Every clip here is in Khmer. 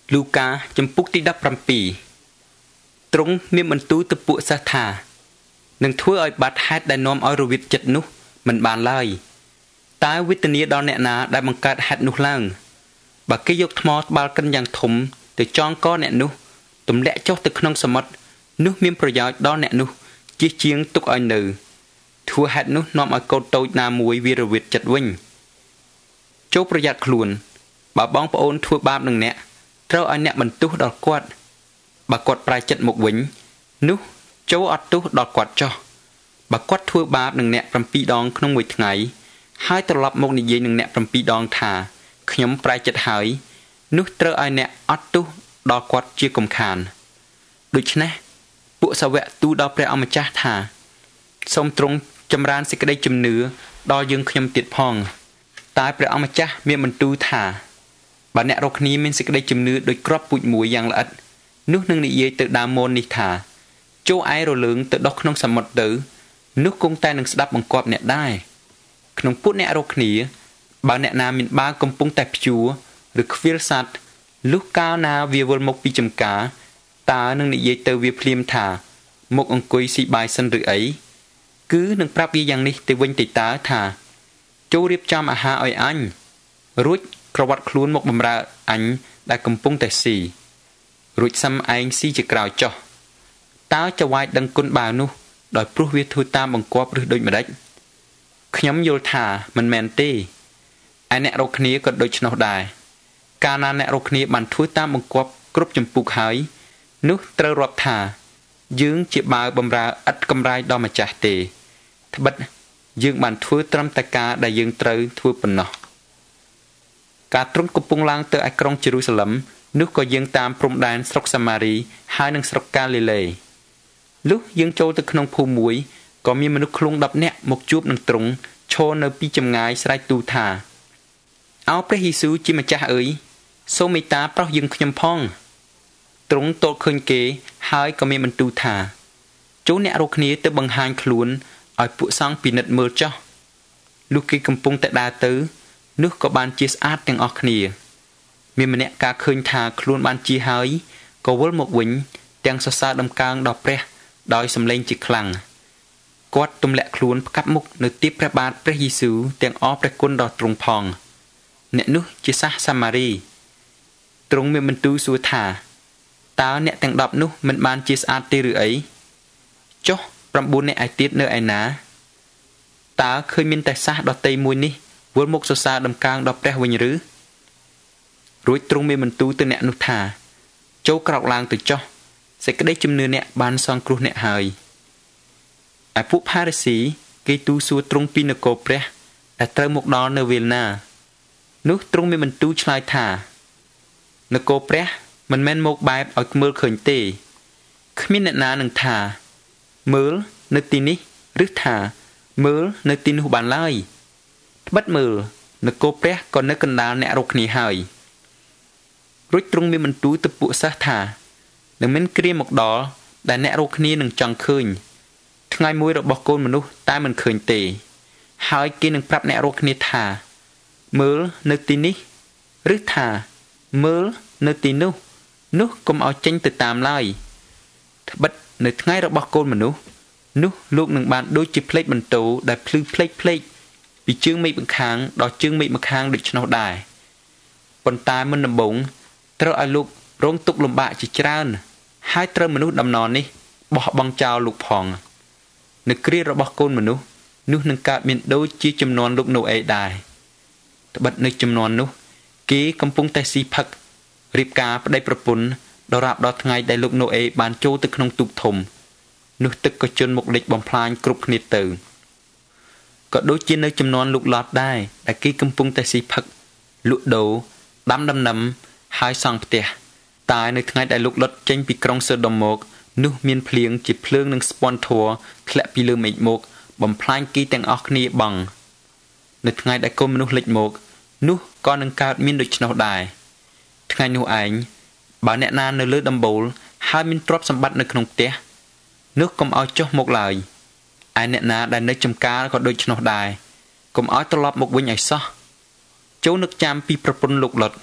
លូកាចំពុកទី17ទ្រង់មានបន្ទូលទៅពួកសិស្សថានឹងធ្វើឲ្យបាត់ហេតុដែលនាំឲ្យរវិតចិត្តនោះមិនបានឡើយតើវេទនាដល់អ្នកណាដែលបង្កើតហេតុនោះឡើងបើគេយកថ្មត្បាល់កិនយ៉ាងធំទៅចងកអ្នកនោះទម្លាក់ចុះទៅក្នុងសមុទ្រនោះមានប្រយោជន៍ដល់អ្នកនោះជាជាងទុកឲ្យនៅធ្វើហេតុនោះនាំឲ្យកូនតូចណាមួយវារវិតចិត្តវិញចូលប្រយ័ត្នខ្លួនបើបងប្អូនធ្វើបាបនឹងអ្នកត្រូវឲ្យអ្នកបន្ទោសដល់គាត់បើគាត់ប្រែចិត្តមកវិញនោះចូលអត់ទោសដល់គាត់ចុះបើគាត់ធ្វើបាបនឹងអ្នក7ដងក្នុងមួយថ្ងៃហើយត្រឡប់មកនិយាយនឹងអ្នក7ដងថាខ្ញុំប្រែចិត្តហើយនោះត្រូវឲ្យអ្នកអត់ទោសដល់គាត់ជាកំខានដូច្នេះពួកសាវកទូលដល់ព្រះអម្ចាស់ថាសូមទ្រង់ចម្រើនសេចក្តីជំនឿដល់យើងខ្ញុំទៀតផងតែព្រះអម្ចាស់មានបន្ទូលថាបើអ្នករកគ្នាមានសេចក្តីជំនឿដូចគ្រាប់ពូជមួយយ៉ាងល្អិតនោះនឹងនិយាយទៅដើមមននេះថាចូលឯរលើងទៅដុះក្នុងសមុទ្រទៅនោះគង់តែនឹងស្ដាប់បង្គាប់អ្នកដែរក្នុងពួកអ្នករកគ្នាបើអ្នកណាមានបាវកំពុងតែព្យួរឬខ្វៀលសัตว์លុះកាលណាវាវិលមកពីចំការតើនឹងនិយាយទៅវាភ្លាមថាមកអង្គុយស៊ីបាយសិនឬអីគឺនឹងប្រាប់វាយ៉ាងនេះទៅវិញទៅតើថាចូលរៀបចំអាហារឲ្យអញរួចក្រវ៉ាត់ខ្លួនមកបំរើអញដែលកំពុងតែស៊ីរួចសឹមឯងស៊ីជាក្រោយចុះតើចៅវាយដឹងគុណបាវនោះដោយព្រោះវាធ្វើតាមបង្គាប់ឬដូចម្ដេចខ្ញុំយល់ថាមិនមែនទេឯអ្នករកគ្នាក៏ដូច្នោះដែរកាលណាអ្នករកគ្នាបានធ្វើតាមបង្គាប់គ្រប់ចម្ពោះហើយនោះត្រូវរាប់ថាយើងជាបាវបំរើឥតកម្រៃដល់ម្ចាស់ទេត្បិតយើងបានធ្វើត្រឹមតែការដែលយើងត្រូវធ្វើប៉ុណ្ណោះការទ្រង់កំពុងឡើងទៅឯក្រុងយេរូសាឡឹមនោះក៏យើងតាមព្រំដែនស្រុកសាម៉ារីហើយនឹងស្រុកកាលីលេលុះយើងចូលទៅក្នុងភូមិមួយក៏មានមនុស្សឃ្លូង10នាក់មកជួបនឹងទ្រង់ឈរនៅពីចម្ងាយស្រែកទូលថាអោព្រះយេស៊ូវជាម្ចាស់អើយសូមមេត្តាប្រោសយើងខ្ញុំផងទ្រង់ទតឃើញគេហើយក៏មានបន្ទូលថាចូលអ្នករកគ្នាទៅបង្ហាញខ្លួនឲ្យពួកសង្ឃពិនិត្យមើលចុះលុះគេកំពុងតែដើរទៅនោះក៏បានជាស្អាតទាំងអស់គ្នាមានម្នាក់ការឃើញថាខ្លួនបានជាហើយក៏វិលមកវិញទាំងសរសើរដំកើងដល់ព្រះដោយសំឡេងជាខ្លាំងគាត់ទម្លាក់ខ្លួនផ្កាប់មុខនៅទីព្រះបាទព្រះយេស៊ូវទាំងអរព្រះគុណដល់ទ្រង់ផងអ្នកនោះជាសាសសាម៉ារីទ្រង់មានបន្ទូលសួរថាតើអ្នកទាំង10នោះមិនបានជាស្អាតទេឬអីចុះ9អ្នកឯទៀតនៅឯណាតើឃើញមានតែសាសដតីមួយនេះវិលមកសរសើរដំកើងដល់ព្រះវិញឬរួចទ្រង់មានបន្ទូលទៅអ្នកនោះថាចូលក្រោកឡើងទៅចុះសេចក្តីជំនឿអ្នកបានសង្គ្រោះអ្នកហើយឯពួកផារីស៊ីគេទូលសួរទ្រង់ពីនគរព្រះដែលត្រូវមកដល់នៅវេលណានោះទ្រង់មានបន្ទូលឆ្លើយថានគរព្រះមិនមែនមកបែបឲ្យមើលឃើញទេគ្មានអ្នកណានឹងថាមើលនៅទីនេះឬថាមើលនៅទីនោះបានឡើយត្បិតមើលនគរព្រះក៏នៅកណ្ដាលអ្នករកគ្នាហើយរួចទ្រង់មានបន្ទូលទៅពួកសិស្សថានឹងមានគ្រាមកដល់ដែលអ្នករកគ្នានឹងចង់ឃើញថ្ងៃមួយរបស់កូនមនុស្សតែមិនឃើញទេហើយគេនឹងប្រាប់អ្នករកគ្នាថាមើលនៅទីនេះឬថាមើលនៅទីនោះកុំឲ្យចេញទៅតាមឡើយត្បិតនៅថ្ងៃរបស់កូនមនុស្សនោះលោកនឹងបានដូចជាផ្លេកបន្ទោដែលភ្លឺផ្លេកពីជើងមេឃម្ខាងដល់ជើងមេឃម្ខាងដូច្នោះដែរប៉ុន្តែមុនដំបូងត្រូវឲ្យលោករងទុក្ខលំបាកជាច្រើនហើយត្រូវមនុស្សដំណរនេះបោះបង់ចោលលោកផងនៅគ្រារបស់កូនមនុស្សនោះនឹងកើតមានដូចជាចំនួនលោកណូអេដែរត្បិតនៅចំនួននោះគេកំពុងតែស៊ីផឹករៀបការប្តីប្រពន្ធដរាបដល់ថ្ងៃដែលលោកណូអេបានចូលទៅក្នុងទូកធំនោះទឹកក៏ជន់មកលិចបំផ្លាញគ្រប់គ្នាទៅក៏ដូចជានៅចំនួនលោកឡតដែរដែលគេកំពុងតែស៊ីផឹកលក់ដូរដាំដំណាំហើយសង់ផ្ទះតែនៅថ្ងៃដែលលោកឡុតចេញពីក្រុងសូដុំមកនោះមានភ្លៀងជាភ្លើងនឹងស្ពាន់ធัวធ្លាក់ពីលើមេឃមកបំផ្លាញគេទាំងអស់គ្នាបង់នៅថ្ងៃដែលកូនមនុស្សលេចមកនោះក៏នឹងកើតមានដូច្នោះដែរថ្ងៃនោះឯងបើអ្នកណានៅលើដំបូលហើយមានទ្រព្យសម្បត្តិនៅក្នុងផ្ទះនោះកុំឲ្យចុះមកឡើយឯអ្នកណាដែលនៅចំការក៏ដូច្នោះដែរកុំឲ្យត្រឡប់មកវិញឲ្យសោះចូលនឹកចាំពីប្រពន្ធលោកឡុត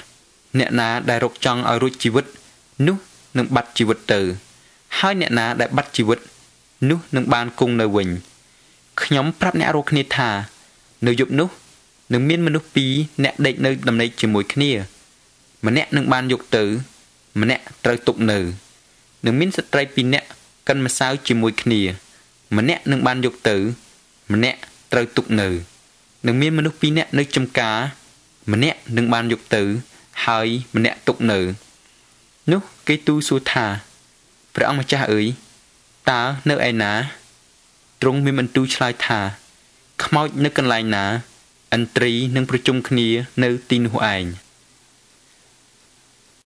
អ្នកណាដែលរកចង់ឲ្យរួចជីវិតនោះនឹងបាត់ជីវិតទៅហើយអ្នកណាដែលបាត់ជីវិតនោះនឹងបានគង់នៅវិញខ្ញុំប្រាប់អ្នករាល់គ្នាថានៅយប់នោះនឹងមានមនុស្សពីរអ្នកដេកនៅដំណេកជាមួយគ្នាម្នាក់នឹងបានយកទៅម្នាក់ត្រូវទុកនៅនឹងមានស្ត្រីពីរនាក់កិនម្សៅជាមួយគ្នាម្នាក់នឹងបានយកទៅម្នាក់ត្រូវទុកនៅនឹងមានមនុស្សពីរនាក់នៅចំការម្នាក់នឹងបានយកទៅហើយម្នាក់ទុកនៅនោះគេទូលសួរថាព្រះអង្គម្ចាស់អើយតើនៅឯណាទ្រង់មានបន្ទូលឆ្លើយថាខ្មោចនៅកន្លែងណាឥន្ទ្រីនឹងប្រជុំគ្នានៅទីនោះឯង